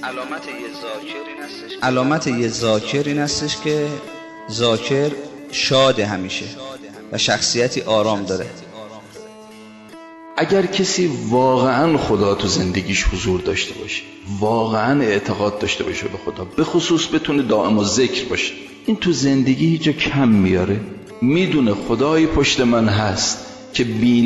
علامت یه ذاکر این هستش که ذاکر شاد همیشه و شخصیتی آرام داره. اگر کسی واقعا خدا تو زندگیش حضور داشته باشه، واقعا اعتقاد داشته باشه به خدا، به خصوص بتونه دائم و ذکر باشه، این تو زندگی هیچ جا کم میاره. میدونه خدایی پشت من هست که بی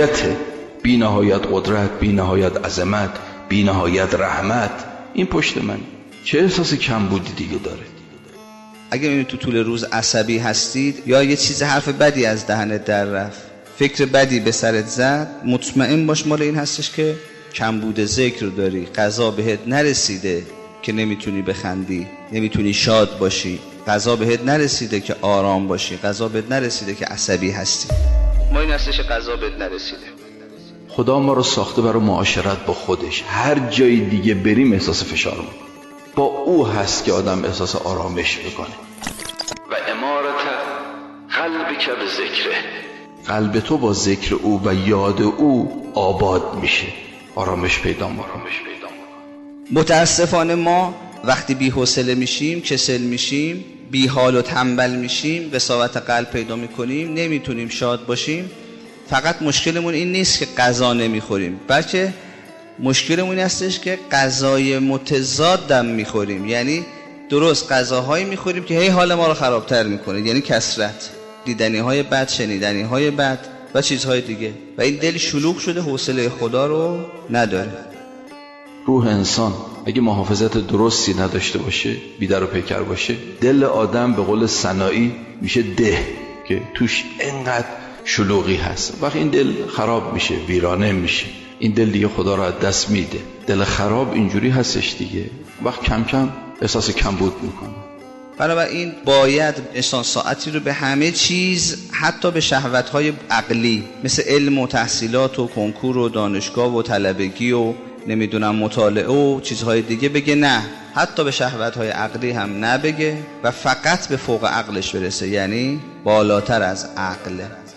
نهایت قدرت، بی نهایت عظمت، بی نهایت رحمت این پشت من. چه احساس کم بودی دیگه داره؟ اگه میبینید تو طول روز عصبی هستید یا یه چیز حرف بدی از دهنت در رفت، فکر بدی به سرت زد، مطمئن باش مال این هستش که کمبود ذکر رو داری. قضا بهت نرسیده که نمیتونی بخندی، نمیتونی شاد باشی، قضا بهت نرسیده که آرام باشی، قضا بهت نرسیده که عصبی هستی. ما این هستش قضا بهت نرسیده. خدا ما رو ساخته برای معاشرت با خودش. هر جای دیگه بریم احساس فشار میکنه. با او هست که آدم احساس آرامش میکنه. و امارت قلبک به ذکره، قلب تو با ذکر او و یاد او آباد میشه، آرامش پیدا میکنه. متاسفانه ما وقتی بی حوصله میشیم، کسل میشیم، بی حال و تنبل میشیم، قساوت قلب پیدا میکنیم، نمیتونیم شاد باشیم. فقط مشکلمون این نیست که غذا نمیخوریم، بلکه مشکلمون این هستش که غذای متضادم میخوریم. یعنی درست غذاهایی میخوریم که هی حال ما رو خرابتر میکنه، یعنی کثرت، دیدنی‌های بد، شنیدنی‌های بد و چیزهای دیگه، و این دل شلوغ شده، حوصله خدا رو نداره. روح انسان اگه محافظت درستی نداشته باشه، بیدر و پیکر باشه، دل آدم به قول سنایی میشه ده که توش انقدر شلوغی هست. وقتی این دل خراب میشه، ویرانه میشه، این دل دیگه خدا رو از دست میده. دل خراب اینجوری هستش دیگه، وقت کم کم احساس کمبود میکنه. بنابراین باید انسان ساعتی رو به همه چیز، حتی به شهوت‌های عقلی مثل علم و تحصیلات و کنکور و دانشگاه و طلبگی و نمیدونم مطالعه و چیزهای دیگه بگه نه، حتی به شهوت‌های عقلی هم نبگه و فقط به فوق عقلش برسه، یعنی بالاتر از عقل.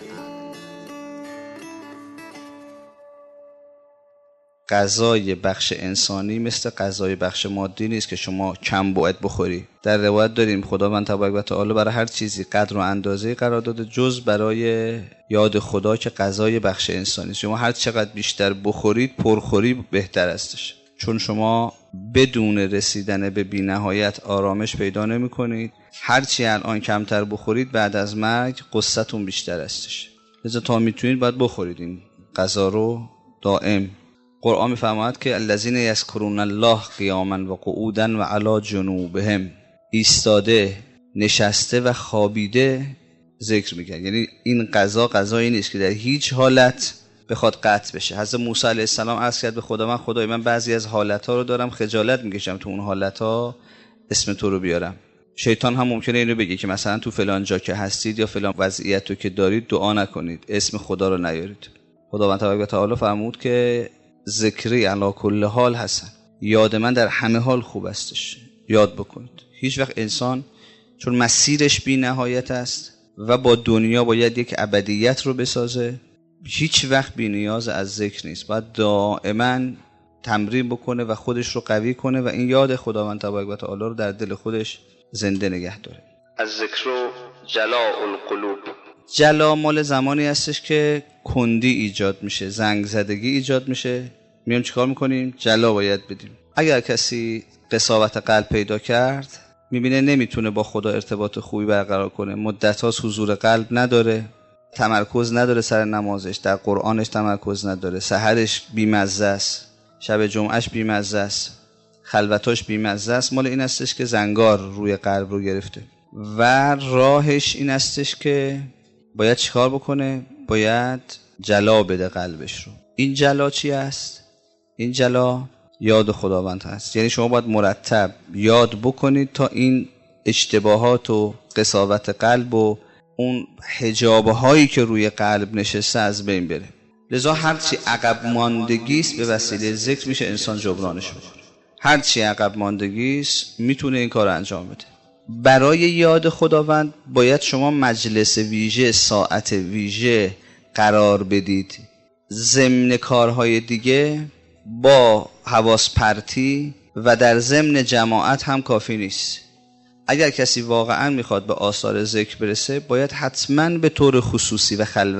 غذای بخش انسانی مثل غذای بخش مادی نیست که شما کم باید بخوری. در روایت داریم خداوند تبارک و تعالی برای هر چیزی قدر و اندازه قرار داده جز برای یاد خدا که غذای بخش انسانی است. شما هر چقدر بیشتر بخورید، پرخوری بهتر استش، چون شما بدون رسیدن به بی‌نهایت آرامش پیدا نمی‌کنید. هر چی الان کمتر بخورید بعد از مرگ قصتون بیشتر استش. لذا تا میتونید باید بخورید این غذا رو دائم. قرآن می‌فرماید که الذین یذکرون الله قیاما و قعودا و علی جنوبهم، ایستاده، نشسته و خوابیده ذکر می‌کنه. یعنی این غذایی نیست که در هیچ حالت بخواد قطع بشه. حضرت موسی علیه السلام عرض کرد به خدا من خدای من بعضی از حالت‌ها رو دارم خجالت می‌کشم تو اون حالت‌ها اسم تو رو بیارم. شیطان هم ممکنه اینو بگه که مثلا تو فلان جا که هستید یا فلان وضعیت رو که دارید دعا نکنید، اسم خدا رو نیارید. خداوند تبارک و تعالی فرمود که ذکری علی کل حال حسن، یاد من در همه حال خوب استش، یاد بکنید. هیچ وقت انسان چون مسیرش بی نهایت است و با دنیا باید یک ابدیت رو بسازه، هیچ وقت بی نیاز از ذکر نیست. باید دائما تمرین بکنه و خودش رو قوی کنه و این یاد خداوند تبارک و تعالی رو در دل خودش زنده نگه داره. از ذکر و جلاء القلوب، جلا مال زمانی هستش که کندی ایجاد میشه، زنگ زدگی ایجاد میشه. میام چیکار میکنیم؟ جلا باید بدیم. اگر کسی قساوت قلب پیدا کرد، میبینه نمیتونه با خدا ارتباط خوبی برقرار کنه، مدت‌هاست حضور قلب نداره، تمرکز نداره سر نمازش، در قرآنش تمرکز نداره، سحرش بیمزه است، شب جمعهش بیمزه است، خلوتاش بیمزه است، مال این هستش که زنگار روی قلب رو گرفته و راهش این هستش که باید چیکار بکنه؟ باید جلا بده قلبش رو. این جلا چی است؟ این جلا یاد خداوند هست. یعنی شما باید مرتب یاد بکنید تا این اشتباهات و قساوت قلب و اون حجابهایی که روی قلب نشسته از بین بره. لذا هرچی عقب ماندگیست به وسیله ذکر میشه انسان جبرانش بکنه. هرچی عقب ماندگیست میتونه این کار انجام بده. برای یاد خداوند باید شما مجلس ویژه، ساعت ویژه قرار بدید. ضمن کارهای دیگه با حواس پرتی و در ضمن جماعت هم کافی نیست. اگر کسی واقعا میخواد به آثار ذکر برسه باید حتما به طور خصوصی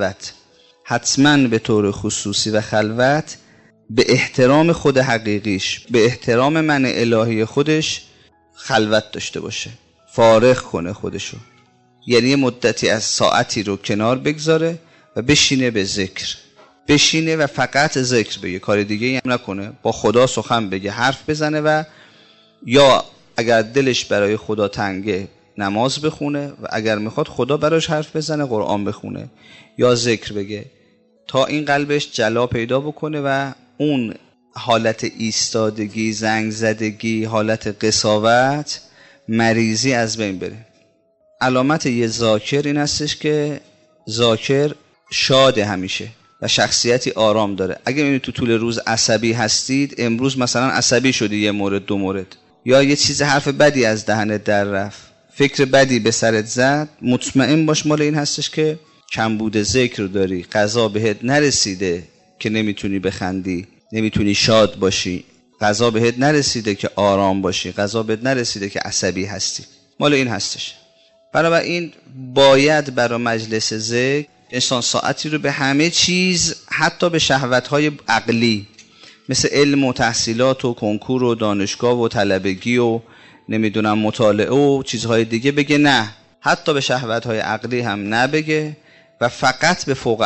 و خلوت به احترام خود حقیقیش، به احترام من الهی خودش خلوت داشته باشه، فارغ کنه خودشو، یعنی مدتی از ساعتی رو کنار بگذاره و بشینه به ذکر، بشینه و فقط ذکر بگه، کار دیگه هم نکنه، با خدا سخن بگه، حرف بزنه و یا اگر دلش برای خدا تنگه نماز بخونه و اگر میخواد خدا براش حرف بزنه قرآن بخونه یا ذکر بگه تا این قلبش جلا پیدا بکنه و اون حالت ایستادگی، زنگ زدگی، حالت قساوت، مریضی از بین بره. علامت یه ذاکر این هستش که ذاکر شاده همیشه و شخصیتی آرام داره. اگه میبینید تو طول روز عصبی هستید، امروز مثلا عصبی شدی یه مورد دو مورد، یا یه چیز حرف بدی از دهنت در رفت، فکر بدی به سرت زد، مطمئن باش مال این هستش که کمبود ذکر داری، قضا بهت نرسیده که نمیتونی بخندی، نمیتونی شاد باشی، قضا بهت نرسیده که آرام باشی، قضا بهت نرسیده که عصبی هستی، مال این هستش. بنابراین باید برای مجلس ذکر انسان ساعتی رو به همه چیز، حتی به شهوت‌های عقلی مثل علم و تحصیلات و کنکور و دانشگاه و طلبگی و نمیدونم مطالعه و چیزهای دیگه بگه نه، حتی به شهوت‌های عقلی هم نبگه و فقط به فوق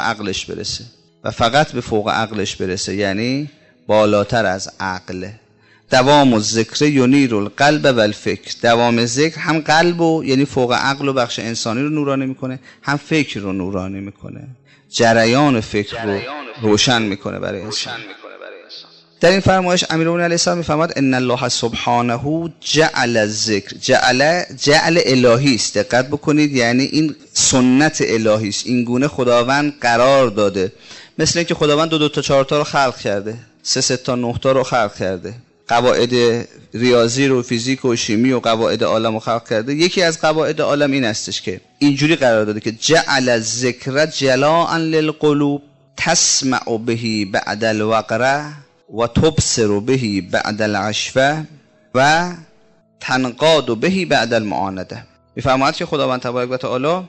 عقلش برسه، یعنی بالاتر از عقل. دوام الذکر ینیر القلب و الفکر، دوام ذکر هم قلب و یعنی فوق عقل و بخش انسانی رو نورانی میکنه، هم فکر رو نورانی میکنه، جریان فکر رو روشن میکنه برای انسان. در این فرمایش امیرالمومنین علیه السلام میفرماد ان الله سبحانه جعل الذکر، جعل الهی است، دقت بکنید، یعنی این سنت الهی است، این گونه خداوند قرار داده. مثل اینکه خداوند 2 تا 4 تا رو خلق کرده، 3 تا 9 تا رو خلق کرده، قواعد ریاضی رو، فیزیک و شیمی و قواعد عالم رو خلق کرده. یکی از قواعد عالم این هستش که اینجوری قرار داده که جعل الذکر جلاء للقلوب تسمع به بعد الوقره و تبصر به بعد العشوه و تنقاد به بعد المعانده. میفرماید که خداوند تبارک و تعالی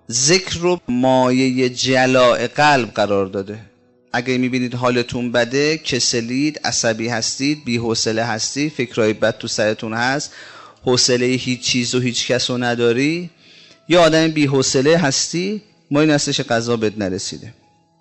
ذکر رو مایه جلاء قلب قرار داده. اگه میبینید حالتون بده، کسلید، عصبی هستید، بی‌حوصله هستید، فکرای بد تو سرتون هست، حوصله هیچ چیز و هیچ کس رو نداری، یا آدم بی‌حوصله هستی، ما این هستش قضا بهت نرسیده.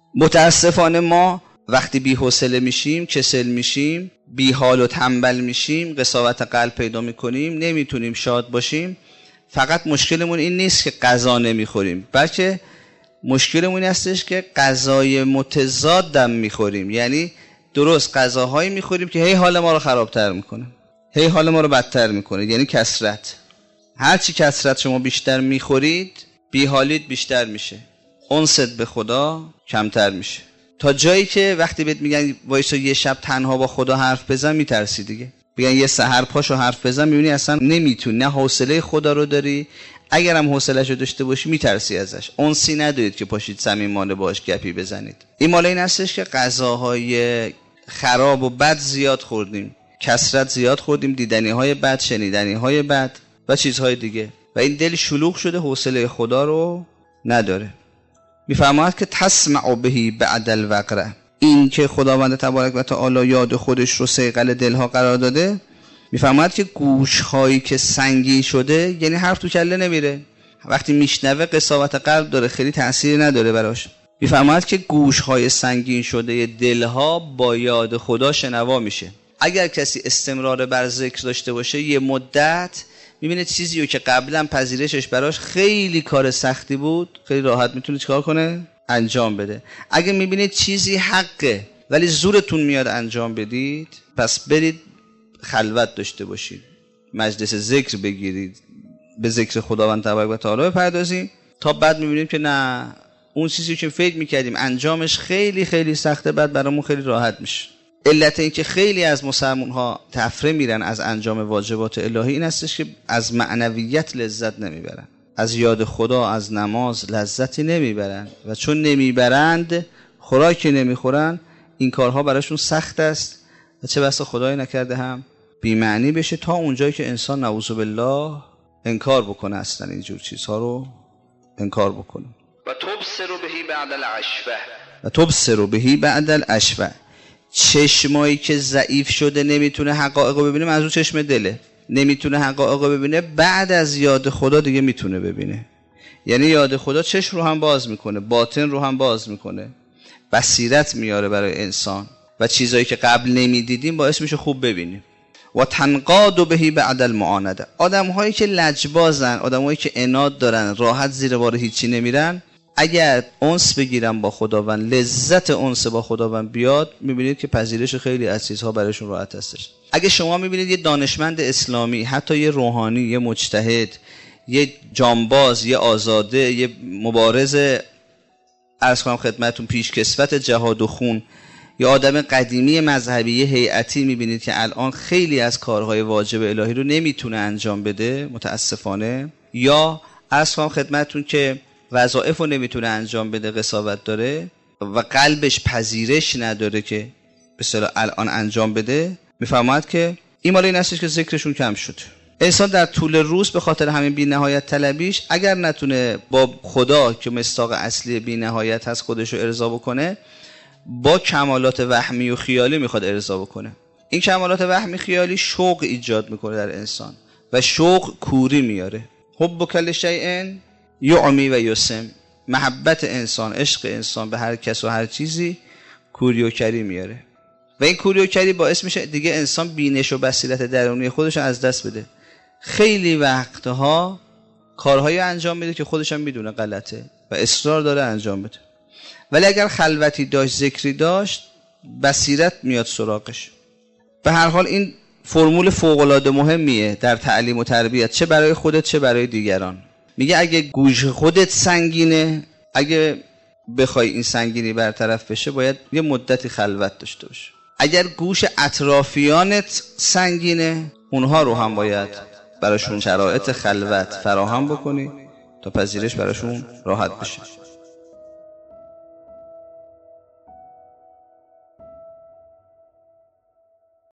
متاسفانه ما وقتی بی‌حوصله میشیم، کسل میشیم، بی‌حال و تنبل میشیم، قساوت قلب پیدا میکنیم، نمیتونیم شاد باشیم. فقط مشکلمون این نیست که غذا نمیخوریم، بلکه مشکلمون این هستش که غذای متضادم میخوریم، یعنی درست غذاهایی میخوریم که هی حال ما رو خرابتر میکنه، هی حال ما رو بدتر میکنه، یعنی کثرت. هرچی کثرت شما بیشتر میخورید، بی‌حالید بیشتر میشه، انست به خدا کمتر میشه، تا جایی که وقتی بهت میگن وایسا یه شب تنها با خدا حرف بزن میترسی دیگه. بگن یه سحر پاشو حرف بزن، میبینی اصلا نمیتونی، نه حوصله خدا رو داری، اگرم حوصله‌شو داشته باشی میترسی ازش، انسی ندارید که پاشید صمیمانه باش گپی بزنید. این مال این هستش که غذاهای خراب و بد زیاد خوردیم، کثرت زیاد خوردیم، دیدنی‌های بد، شنیدنی‌های بد و چیزهای دیگه، و این دل شلوغ شده، حوصله خدا رو نداره. میفرماید که تسمع به بعد الوقره، این که خداوند تبارک و تعالی یاد خودش رو صیقل دلها قرار داده. میفرماید که گوش‌هایی که سنگین شده، یعنی حرف تو کله نمیره، وقتی میشنوه قساوت قلب داره، خیلی تأثیری نداره براش. میفرماید که گوش‌های سنگین شده دلها با یاد خدا شنوا میشه. اگر کسی استمرار بر ذکر داشته باشه، یه مدت میبینه چیزی رو که قبلا پذیرشش براش خیلی کار سختی بود، خیلی راحت میتونه چیکار کنه؟ انجام بده. اگه میبینید چیزی حقه ولی زورتون میاد انجام بدید، پس برید خلوت داشته باشید، مجلس ذکر بگیرید، به ذکر خداوند تبارک و تعالی بپردازید، تا بعد میبینیم که نه، اون چیزی که فکر میکردیم انجامش خیلی خیلی سخته، بعد برامون خیلی راحت میشه. علت این که خیلی از مسلمان ها تفره میرن از انجام واجبات الهی این هستش که از معنویت لذت نمیبرن، از یاد خدا، از نماز لذتی نمیبرن، و چون نمیبرند، خوراکی نمیخورن، این کارها براشون سخت است و چه بسا خدای نکرده هم بی معنی بشه تا اونجایی که انسان نعوذ بالله انکار بکنه، اصلا اینجور چیزها رو انکار بکنه. و تبصر بهی بعد العشوه، و تبصر بهی بعد العشوه. چشمایی که ضعیف شده نمیتونه حقایق رو ببینه، منظور چشم دله، نمیتونه حقایق رو ببینه، بعد از یاد خدا دیگه میتونه ببینه. یعنی یاد خدا چشم رو هم باز میکنه، باطن رو هم باز میکنه، بصیرت میاره برای انسان و چیزایی که قبل نمیدیدیم باعث میشه خوب ببینیم. و تنقاد بهی بعد المعانده. آدم‌هایی که لجبازن، آدم‌هایی که عناد دارن، راحت زیر بار هیچی نمیرن، اگر انس بگیرن با خداوند، لذت انس با خداوند بیاد، میبینید که پذیرش خیلی از چیزها برایشون راحت هستش. اگه شما میبینید یه دانشمند اسلامی، حتی یه روحانی، یه مجتهد، یه جانباز، یه آزاده، یه مبارز، عرض کنم خدمتتون پیشکسوت جهاد و خون، یا آدم قدیمی مذهبی، یه هیئتی میبینید که الان خیلی از کارهای واجب الهی رو نمیتونه انجام بده متاسفانه، یا عرض کنم خدمتتون که وظایف رو نمیتونه انجام بده، قساوت داره و قلبش پذیرش نداره که به اصطلاح الان انجام بده، میفهمد که این مال این هستش که ذکرشون کم شد. انسان در طول روز به خاطر همین بی نهایت طلبیش اگر نتونه با خدا که مصداق اصلی بی نهایت هست خودش رو ارضا بکنه، با کمالات وهمی و خیالی میخواد ارضا بکنه. این کمالات وهمی خیالی شوق ایجاد میکنه در انسان و شوق کوری میاره. حب کل شیء یعمی و یسم. محبت انسان، عشق انسان به هر کس و هر چیزی کوری و کری میاره و این کوری و کری باعث میشه دیگه انسان بینش و بصیرت درونی خودش از دست بده. خیلی وقتها کارهایی انجام میده که خودش هم میدونه غلطه و اصرار داره انجام بده، ولی اگر خلوتی داشت، ذکری داشت، بصیرت میاد سراغش. به هر حال این فرمول فوق‌العاده مهمیه در تعلیم و تربیت، چه برای خودت چه برای دیگران. میگه اگه گوش خودت سنگینه، اگه بخوای این سنگینی برطرف بشه باید یه مدتی خلوت داشته باشه. اگر گوش اطرافیانت سنگینه، اونها رو هم باید براشون شرایط خلوت فراهم بکنی تا پذیرش براشون راحت بشه.